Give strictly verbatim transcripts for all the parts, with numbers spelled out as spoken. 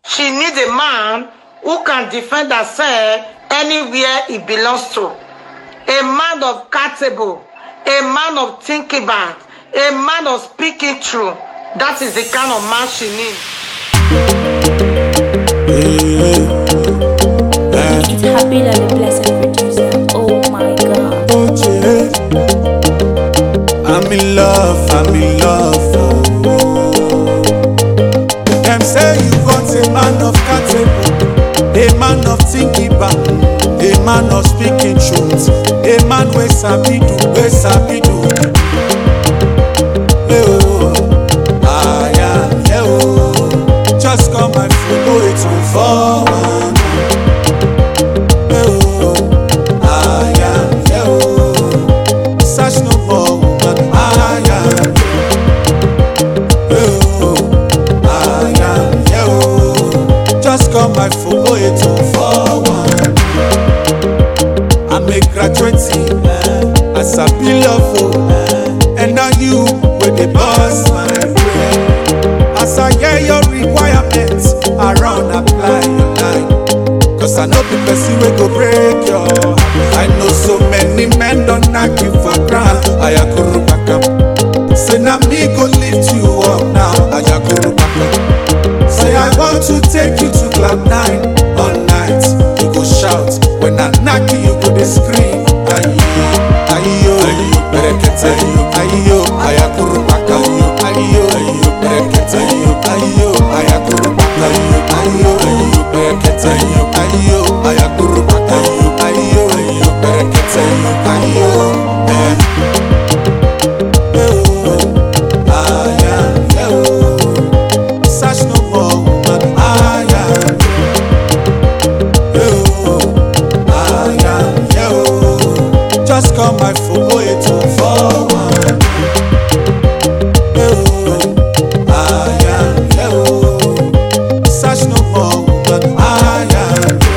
She needs a man who can defend herself anywhere he belongs to. A man of capable, a man of thinking back, a man of speaking true. That is the kind of man she needs. It's happy that the blessed producer. Oh my God. I'm in love, I'm in love. Them say you got a man of capable, a man of thinking back, a man of speaking truth, a man where sabi do, where sabi do. Hey, oh, ah, yeah, yeah, oh. Just come my food, oh, it's all for one. Hey, oh, ah, yeah, yeah, oh. Search no more woman, ah, yeah. Hey, oh, ah, yeah, yeah, oh. Just come my food, oh, it's all for one. I'm a graduate, uh, as I be love, uh, and now you with the boss, my friend. As I hear your requirements, around apply your line. Cause I know the person will go break your heart. I know so many men don't knock you for ground. Ayakuru baka. Say now me go lift you up now. Ayakuru baka. Say I want to take you to club nine all night. You go shout when I knock you, you go dey scream. Ayo, ayo, ayo, berekete, ayo, ayakuru baka, ayo, ayo, berekete, ayo, ayakuru baka, ayo, ayo, berekete, ayo, ayakuru baka, ayo, ayo, berekete, ayo, eh, oh, ah, yeah, yeah, oh. Search no more woman, ah, yeah, oh, ah, yeah, yeah, oh. Just call my phone, oh, it's all for one. Oh, ah, yeah, yeah, oh. Search no more woman, ah, yeah.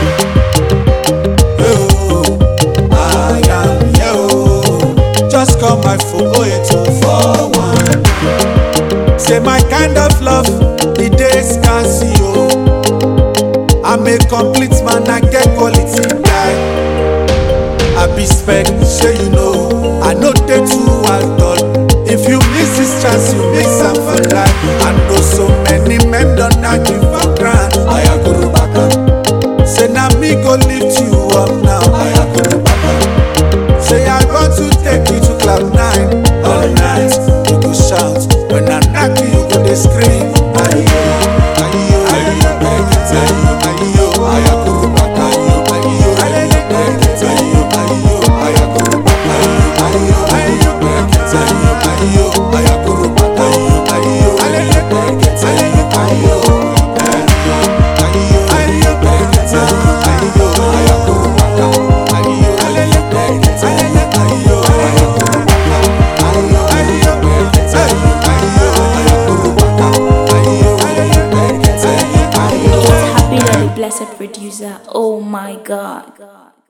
Oh, ah, yeah, yeah, oh. Just call my phone, oh, it's all for one. Say my kind of love, the day scarce you. I'm a complete man, I get quality guy. I be spec, sure you know. I know they too well done. If you miss this chance, you miss am for life. I know so many men don't knock you for grand. Ayakuru baka. Say now me go lift you up now. Ayakuru baka. Say I want to take you to club nine all night. You go shout when I knock you, you go dey scream. Ayo, ayo, ayo, berekete, ayo, ayakuru baka, ayo, ayo, berekete, ayo, ayo, ayakuru baka, ayo, ayo, berekete, ayo, ayakuru baka, ayo, berekete, ayo, ayo, ayo, berekete, ayo, ayakuru baka, ayo, berekete, ayo, ayakuru baka, ayo, berekete, ayo, ayakuru baka, ayo, berekete, ayo. It's happy that the blessed producer. Oh my God.